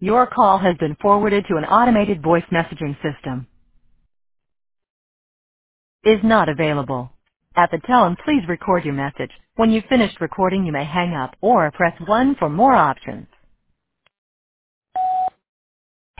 Your call has been forwarded to an automated voice messaging system. Is not available. At the tone, please record your message. When you've finished recording, you may hang up or press 1 for more options.